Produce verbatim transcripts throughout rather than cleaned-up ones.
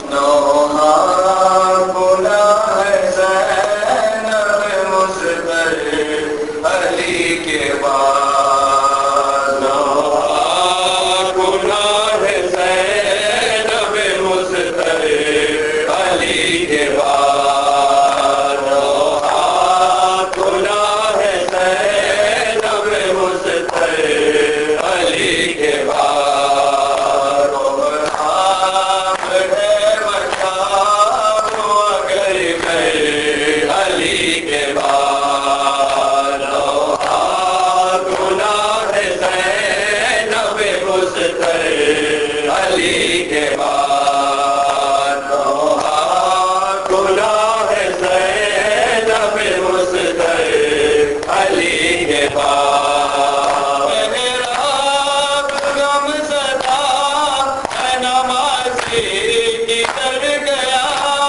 نوحہ گناہ زینب مصطفی علی کے بعد، نوحہ گناہ زینب مصطفی علی کے بعد، نوحہ گناہ زینب مصطفی علی کے بعد، علی کے بعد، نوحہ گناہ زینب مصطفی علی کے بعد، محراب غم زدہ ہے نمازی کدھر گیا،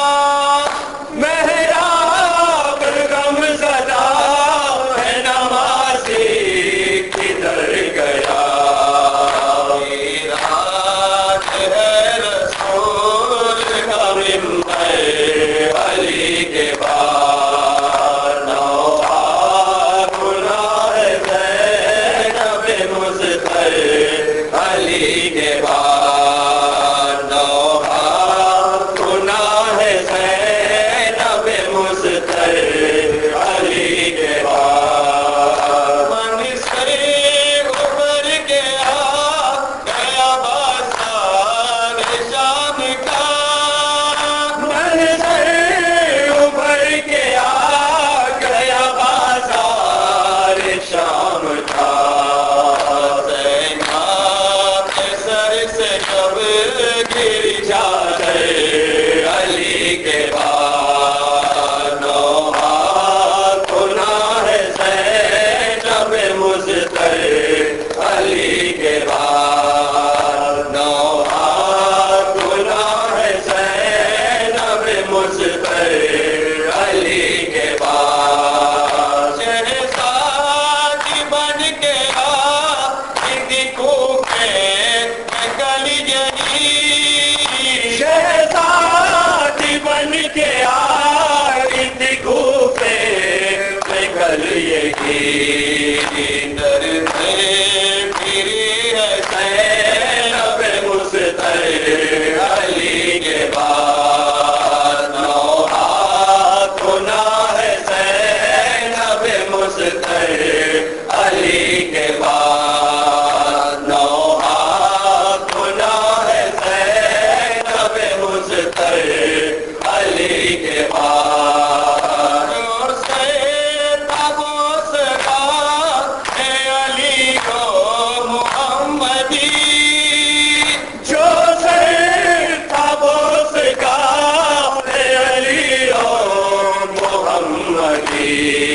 محراب غم زدہ ہے نمازی کدھر گیا، علی کے بعد، نوحہ گناہ زینب مصطفی علی کے بعد، نوحہ گناہ زینب مصطفی علی کے بعد، من سے ابھر کے آ گیا بازار شام کا، من سے ابھر کے آ گیا بازار شام کا، زینب کے سر سے جب گر جائے علی کے بعد، نوحہ گناہ زینب مصطفی علی کے بعد، نوحہ گناہ زینب مصطفی علی کے بعد، شہزادی بن کے آ اندھی کوفے میں گلی جنی، شہزادی بن کے آ اندھی کوفے میں گلی جنی، در سے پھری ہے زینب مصطفی علی کے بعد، نوحہ گناہ زینب مصطفی علی کے بعد، نوحہ گناہ زینب مصطفی علی کے بعد، اور سے تابوس کا اے علی کو محمدی، جو سے تابوس کا اے علی کو محمدی،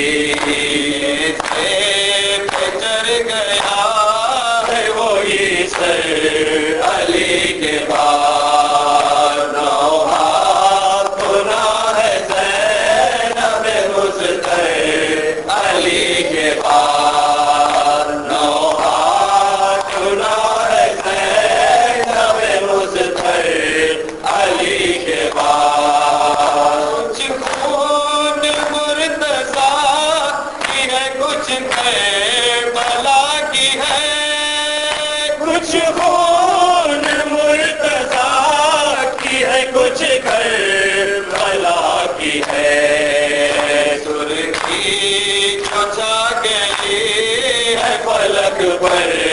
سے پہ چڑھ گیا ہے وہی سر علی کے بعد، نوحہ گناہ زینب مصطفی علی کے بعد، نوحہ گناہ زینب مصطفی علی کے بعد، کچھ خون مرتضیٰ کی ہے، کچھ کربلا کی ہے، کچھ خون مرتضیٰ کی ہے، کچھ کربلا کی ہے، سرخی جو چھا گئی ہے فلک پر